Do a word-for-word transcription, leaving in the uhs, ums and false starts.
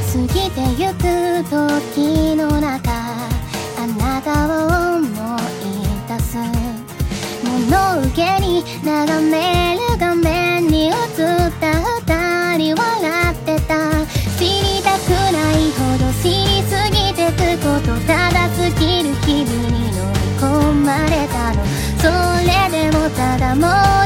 過ぎてゆく時の中、あなたを思い出す。物憂げに眺める画面に映った二人笑ってた。知りたくないほど知りすぎてくこと、ただ過ぎる日々に飲み込まれたの。それでもただもう